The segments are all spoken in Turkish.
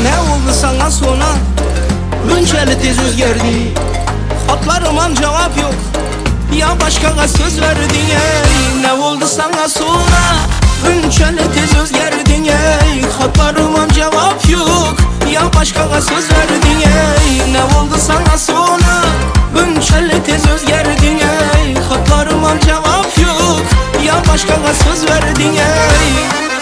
Ne oldu sana sonra? Buncalı tez özgerdi. Hatlarıma cevap yok. Ya başkaya söz verdin ey. Ne oldu sana sonra? Buncalı tez özgerdin ey. Hatlarıma cevap yok. Ya başkaya söz verdin ey. Ne oldu sana sonra? Buncalı tez özgerdin ey. Hatlarıma cevap yok. Ya başkaya söz verdin ey.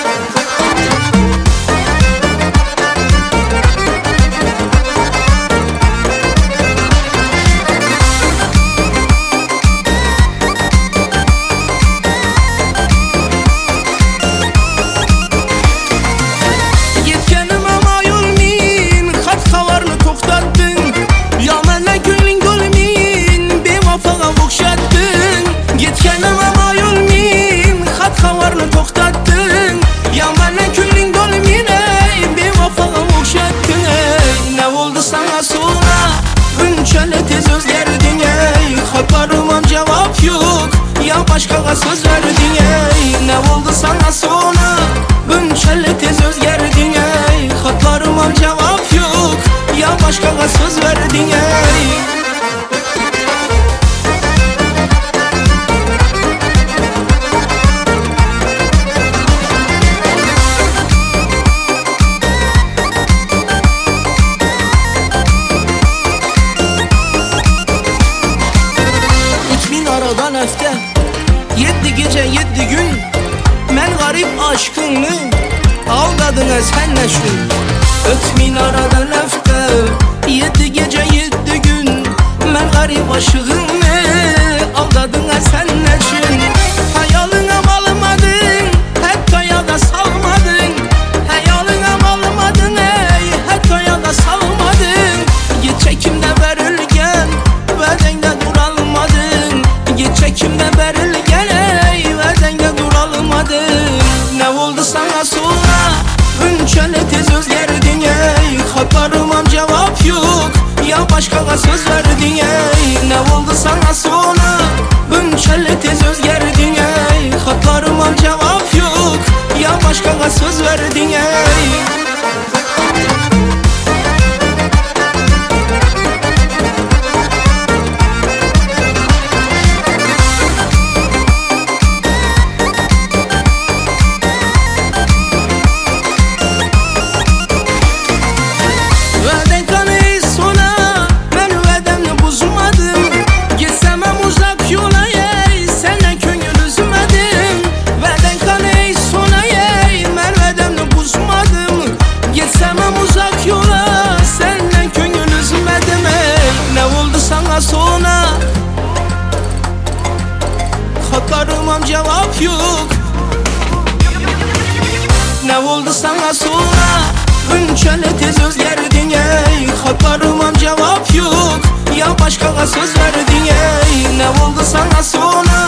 Başkaya söz verdin ey. Ne oldu sana sonra? Buncalı tez özgerdin ey. Hatlarıma cevap yok. Ya başkaya söz verdin ey. Aradan öfke 7 gece 7 gün men garip aşkını aldadın sen neşün. Ötmin aradan öfke 7 gece 7 gün men garip aşkını aldadın sen neşün. Hayalına malmadın hatta ya da salmadın. Hayalına malmadın ey hatta ya da salmadın. Git çekimde verilgen bedende duralmadın. Git çekimde verilgen ey bedende duralmadın. Ne oldu sana sonra? Buncalı tez özgerdin ey. Hatlarıma cevap yok. Ya başkaya söz verdin ey. Ne oldu sana sonra? Buncalı tez özgerdin ey. Hatlarıma cevap yok. Ya başkaya söz verdin ey. Hatlarıma cevap yok. Ne oldu sana sonra? Buncalı tez özgerdin ey. Hatlarıma cevap yok. Ya başkaya söz verdin ey. Ne oldu sana sonra?